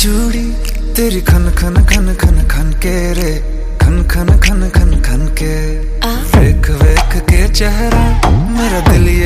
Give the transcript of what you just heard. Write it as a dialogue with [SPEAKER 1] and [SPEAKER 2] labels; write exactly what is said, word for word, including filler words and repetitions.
[SPEAKER 1] चूड़ी तेरी खन खन खन खन खन के रे, खन खन खन खन खन के। वेख वेख के चेहरा मेरा दिल